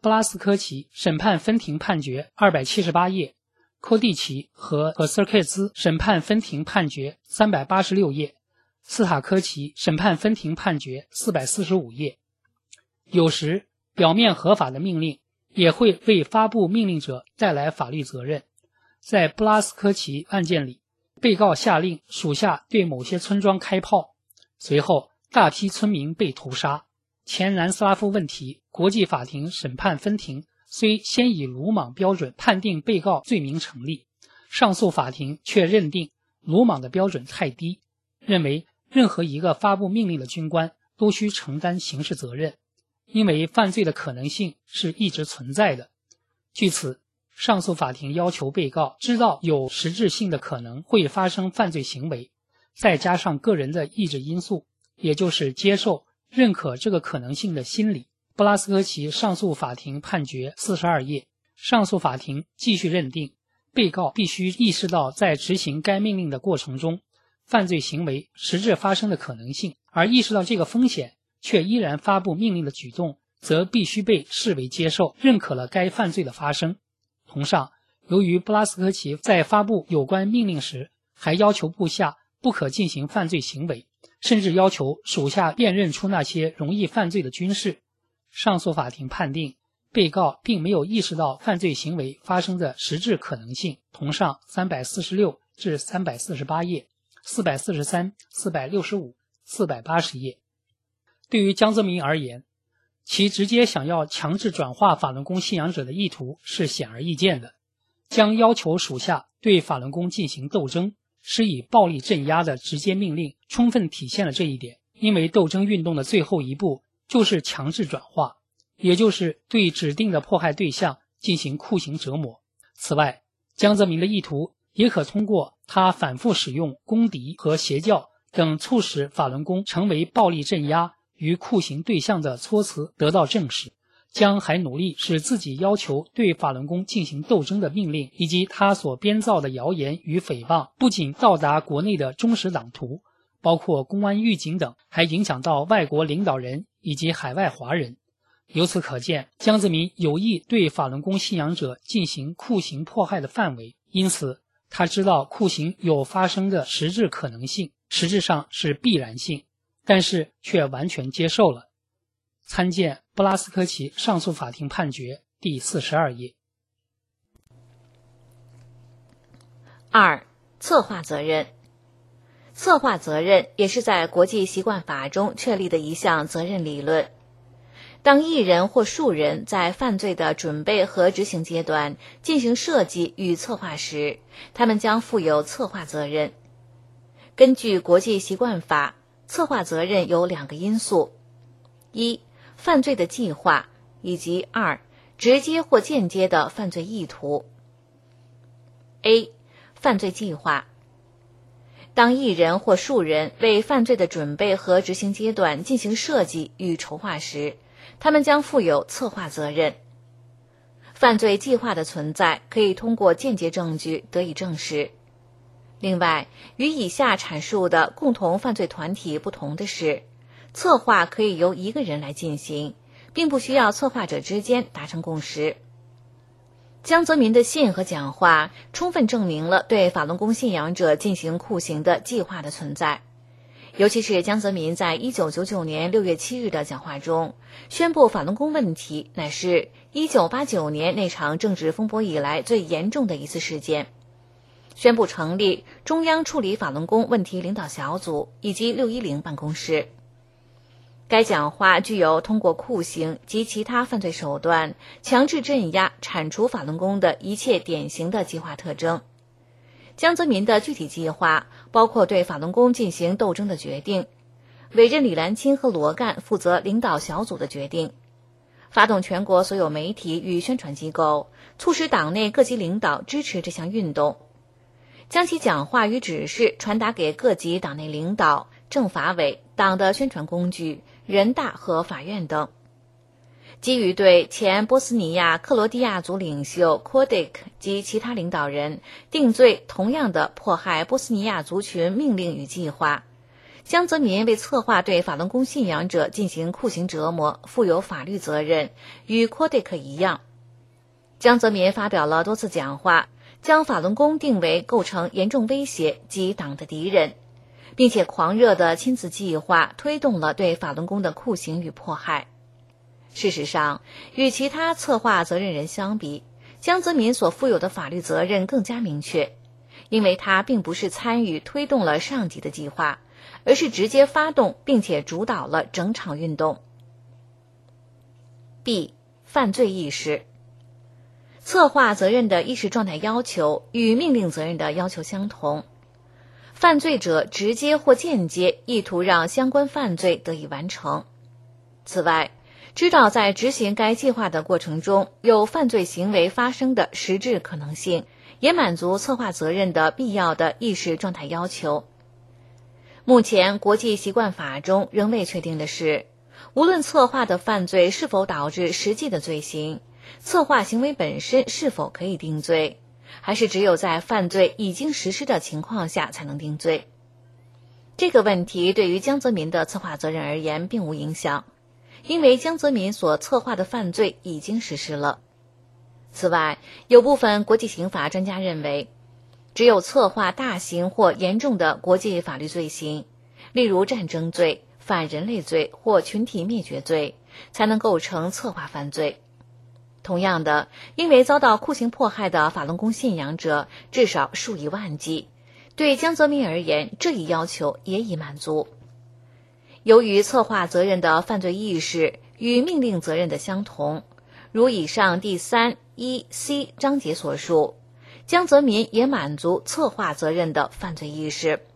布拉斯科奇审判分庭判决二百七十八页，寇蒂奇和赫瑟克兹审判分庭判决三百八十六页，斯塔科奇审判分庭判决四百四十五页。有时表面合法的命令也会为发布命令者带来法律责任。在布拉斯科奇案件里，被告下令属下对某些村庄开炮，随后大批村民被屠杀。前南斯拉夫问题国际法庭审判分庭虽先以鲁莽标准判定被告罪名成立，上诉法庭却认定鲁莽的标准太低，认为任何一个发布命令的军官都需承担刑事责任，因为犯罪的可能性是一直存在的。据此，上诉法庭要求被告知道有实质性的可能会发生犯罪行为，再加上个人的意志因素，也就是接受认可这个可能性的心理。布拉斯科奇上诉法庭判决四十二页，上诉法庭继续认定被告必须意识到在执行该命令的过程中犯罪行为实质发生的可能性，而意识到这个风险却依然发布命令的举动，则必须被视为接受认可了该犯罪的发生。同上，由于布拉斯科奇在发布有关命令时还要求部下不可进行犯罪行为，甚至要求属下辨认出那些容易犯罪的军士，上诉法庭判定被告并没有意识到犯罪行为发生的实质可能性。同上三百四十六至三百四十八页、四百四十三、四百六十五、四百八十页。对于江泽民而言，其直接想要强制转化法轮功信仰者的意图是显而易见的。将要求属下对法轮功进行斗争施以暴力镇压的直接命令，充分体现了这一点。因为斗争运动的最后一步就是强制转化，也就是对指定的迫害对象进行酷刑折磨。此外，江泽民的意图也可通过他反复使用公敌和邪教等促使法轮功成为暴力镇压与酷刑对象的措辞得到证实。将还努力使自己要求对法轮功进行斗争的命令以及他所编造的谣言与诽谤不仅到达国内的忠实党徒，包括公安狱警等，还影响到外国领导人以及海外华人。由此可见，江泽民有意对法轮功信仰者进行酷刑迫害的范围，因此他知道酷刑有发生的实质可能性，实质上是必然性，但是却完全接受了。参见布拉斯科奇上诉法庭判决第四十二页。 二、策划责任。策划责任也是在国际习惯法中确立的一项责任理论。当一人或数人在犯罪的准备和执行阶段进行设计与策划时，他们将负有策划责任。根据国际习惯法，策划责任有两个因素：一、犯罪的计划，以及二、直接或间接的犯罪意图。A. 犯罪计划。当一人或数人为犯罪的准备和执行阶段进行设计与筹划时，他们将负有策划责任。犯罪计划的存在可以通过间接证据得以证实。另外，与以下阐述的共同犯罪团体不同的是，策划可以由一个人来进行，并不需要策划者之间达成共识。江泽民的信和讲话充分证明了对法轮功信仰者进行酷刑的计划的存在。尤其是江泽民在一九九九年六月七日的讲话中，宣布法轮功问题乃是一九八九年那场政治风波以来最严重的一次事件，宣布成立中央处理法轮功问题领导小组以及六一零办公室。该讲话具有通过酷刑及其他犯罪手段强制镇压、铲除法轮功的一切典型的计划特征。江泽民的具体计划包括对法轮功进行斗争的决定，委任李兰清和罗干负责领导小组的决定，发动全国所有媒体与宣传机构，促使党内各级领导支持这项运动，将其讲话与指示传达给各级党内领导、政法委、党的宣传工具、人大和法院等。基于对前波斯尼亚克罗地亚族领袖 Kodik 及其他领导人定罪同样的迫害波斯尼亚族群命令与计划， 江泽民为策划对法轮功信仰者进行酷刑折磨负有法律责任，与柯迪克一样。江泽民发表了多次讲话，将法轮功定为构成严重威胁及党的敌人，并且狂热地亲自计划推动了对法轮功的酷刑与迫害。事实上，与其他策划责任人相比，江泽民所负有的法律责任更加明确，因为他并不是参与推动了上级的计划，而是直接发动并且主导了整场运动。 B. 犯罪意识。策划责任的意识状态要求与命令责任的要求相同，犯罪者直接或间接意图让相关犯罪得以完成。此外，知道在执行该计划的过程中有犯罪行为发生的实质可能性，也满足策划责任的必要的意识状态要求。目前国际习惯法中仍未确定的是，无论策划的犯罪是否导致实际的罪行，策划行为本身是否可以定罪，还是只有在犯罪已经实施的情况下才能定罪。这个问题对于江泽民的策划责任而言并无影响，因为江泽民所策划的犯罪已经实施了。此外，有部分国际刑法专家认为，只有策划大型或严重的国际法律罪行，例如战争罪、反人类罪或群体灭绝罪，才能构成策划犯罪。同样的，因为遭到酷刑迫害的法轮功信仰者至少数以万计，对江泽民而言，这一要求也已满足。由于策划责任的犯罪意识与命令责任的相同，如以上第三一 C 章节所述，江泽民也满足策划责任的犯罪意识。